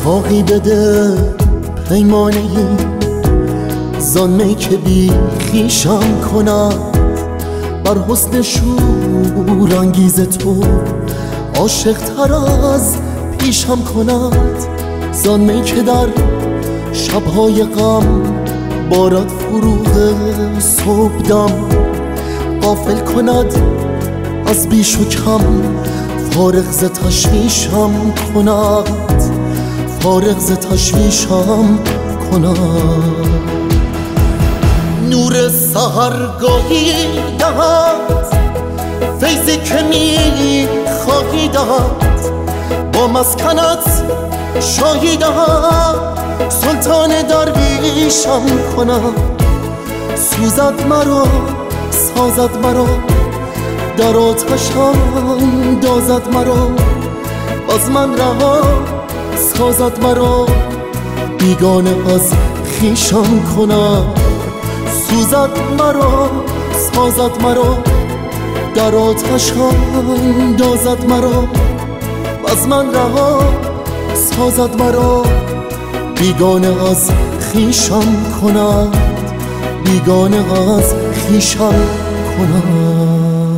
ساقی بده پیمانه زان می که بی خویشم کند، بر حسن شور انگیز تو عاشق تر از پیشم کند. زان می که در شبهای غم بارد فروغ صبحدم، غافل کند از بیش و کم، فارغ ز تشویشم کند، فارغ ز تشویشم کند. نور سحرگاهی دهد فیضی که می خواهی دهد، با مسکنت شاهی دهد، سلطان درویشم کند. سوزد مرا سازد مرا، در آتش اندازد مرا، از من رها سازد مرا، بیگانه از خویشم کند. سوزد مرا سازد مرا، در آتش اندازد مرا، از من رها سازد مرا، بیگانه از خویشم کند، بیگانه از خویشم کند.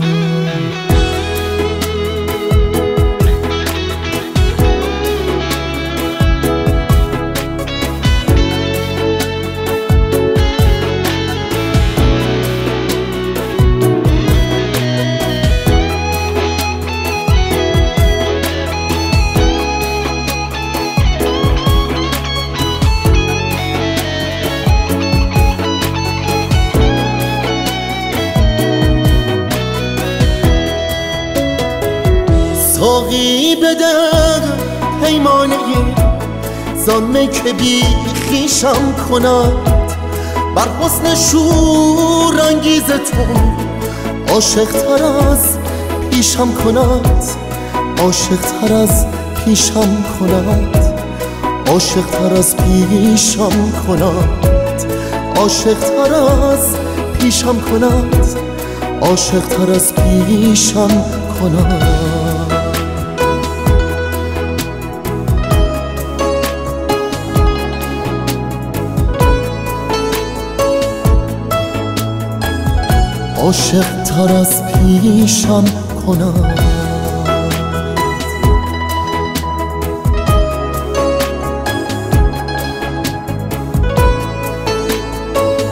ساقی بده پیمانه زان می که بی خویشم کند، بر حسن شور انگیز تو عاشق تر از پیشم کند، عاشق تر از پیشم کند، عاشق تر از پیشم کند، عاشق تر از پیشم کند، عاشق تر از پیشم کند. عاشق تر از پیشم کند.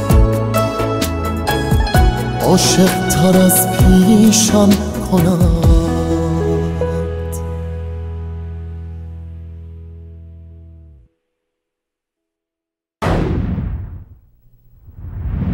عاشق تر از پیشم کند.